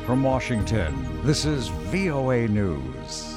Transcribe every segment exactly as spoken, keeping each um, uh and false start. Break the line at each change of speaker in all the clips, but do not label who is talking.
From Washington, this is V O A News.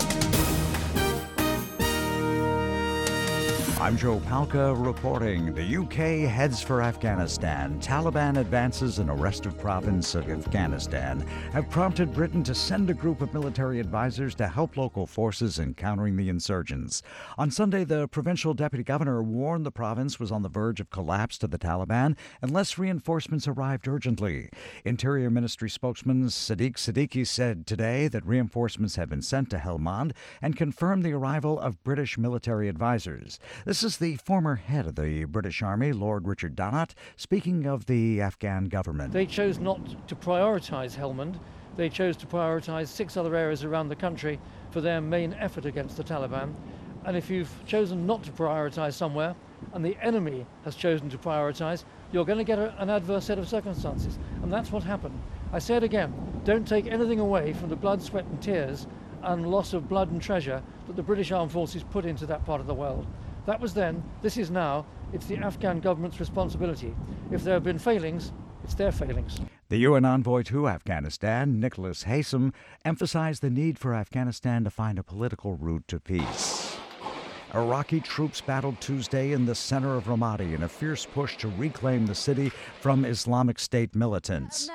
I'm Joe Palca reporting. The U K heads for Afghanistan. Taliban advances in a restive province of Afghanistan have prompted Britain to send a group of military advisors to help local forces in countering the insurgents. On Sunday, the provincial deputy governor warned the province was on the verge of collapse to the Taliban unless reinforcements arrived urgently. Interior Ministry spokesman Sadiq Siddiqui said today that reinforcements have been sent to Helmand and confirmed the arrival of British military advisors. This is the former head of the British Army, Lord Richard Donat, speaking of the Afghan government.
They chose not to prioritise Helmand. They chose to prioritise six other areas around the country for their main effort against the Taliban. And if you've chosen not to prioritise somewhere and the enemy has chosen to prioritise, you're going to get a, an adverse set of circumstances. And that's what happened. I say it again, don't take anything away from the blood, sweat and tears and loss of blood and treasure that the British Armed Forces put into that part of the world. That was then, this is now, it's the Afghan government's responsibility. If there have been failings, it's their failings.
The U N envoy to Afghanistan, Nicholas Haysom, emphasized the need for Afghanistan to find a political route to peace. Iraqi troops battled Tuesday in the center of Ramadi in a fierce push to reclaim the city from Islamic State militants.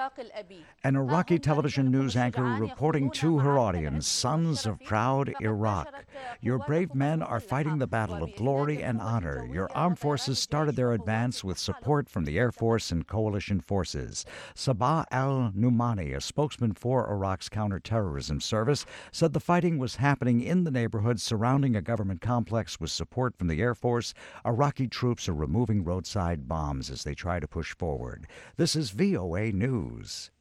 An Iraqi television news anchor reporting to her audience, "Sons of proud Iraq, your brave men are fighting the battle of glory and honor. Your armed forces started their advance with support from the Air Force and coalition forces." Sabah al-Numani, a spokesman for Iraq's counterterrorism service, said the fighting was happening in the neighborhood surrounding a government complex with support from the Air Force. Iraqi troops are removing roadside bombs as they try to push forward. This is V O A News.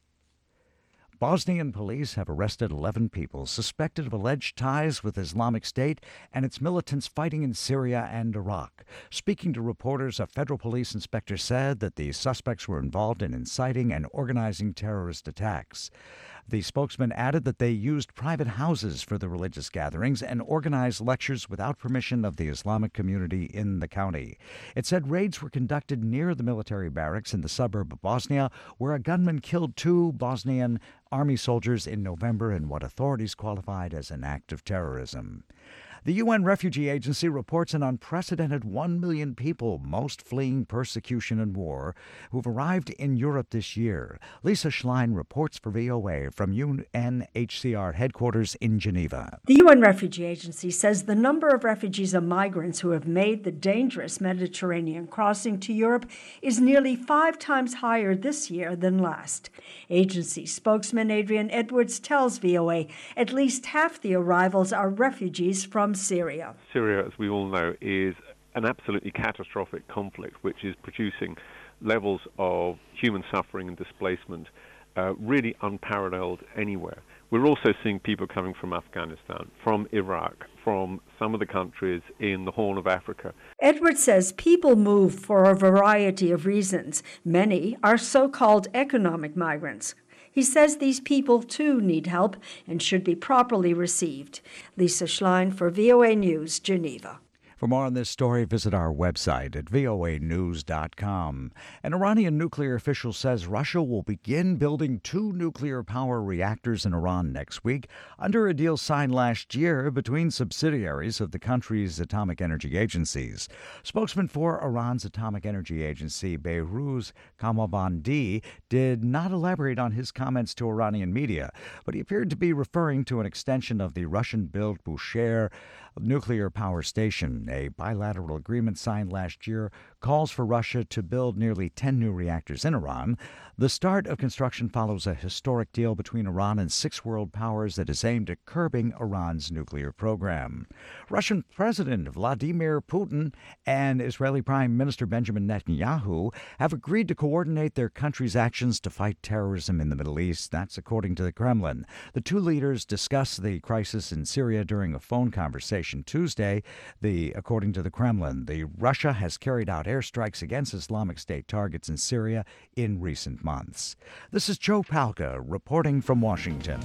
Bosnian police have arrested eleven people suspected of alleged ties with Islamic State and its militants fighting in Syria and Iraq. Speaking to reporters, a federal police inspector said that the suspects were involved in inciting and organizing terrorist attacks. The spokesman added that they used private houses for the religious gatherings and organized lectures without permission of the Islamic community in the county. It said raids were conducted near the military barracks in the suburb of Bosnia, where a gunman killed two Bosnian army soldiers in November in what authorities qualified as an act of terrorism. The U N Refugee Agency reports an unprecedented one million people, most fleeing persecution and war, who've arrived in Europe this year. Lisa Schlein reports for V O A from U N H C R headquarters in Geneva.
The U N Refugee Agency says the number of refugees and migrants who have made the dangerous Mediterranean crossing to Europe is nearly five times higher this year than last. Agency spokesman Adrian Edwards tells V O A at least half the arrivals are refugees from Syria.
Syria, as we all know, is an absolutely catastrophic conflict which is producing levels of human suffering and displacement uh, really unparalleled anywhere. We're also seeing people coming from Afghanistan, from Iraq, from some of the countries in the Horn of Africa.
Edwards says people move for a variety of reasons. Many are so-called economic migrants. He says these people, too, need help and should be properly received. Lisa Schlein for V O A News, Geneva.
For more on this story, visit our website at V O A news dot com. An Iranian nuclear official says Russia will begin building two nuclear power reactors in Iran next week under a deal signed last year between subsidiaries of the country's atomic energy agencies. Spokesman for Iran's atomic energy agency, Behruz Kamalvandi, did not elaborate on his comments to Iranian media, but he appeared to be referring to an extension of the Russian-built Bushehr nuclear power station. A bilateral agreement signed last year calls for Russia to build nearly ten new reactors in Iran. The start of construction follows a historic deal between Iran and six world powers that is aimed at curbing Iran's nuclear program. Russian President Vladimir Putin and Israeli Prime Minister Benjamin Netanyahu have agreed to coordinate their country's actions to fight terrorism in the Middle East. That's according to the Kremlin. The two leaders discussed the crisis in Syria during a phone conversation Tuesday. The, according to the Kremlin, the Russia has carried out airstrikes against Islamic State targets in Syria in recent months. This is Joe Palca reporting from Washington.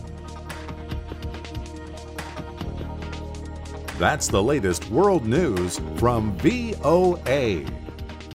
That's the latest world news from V O A.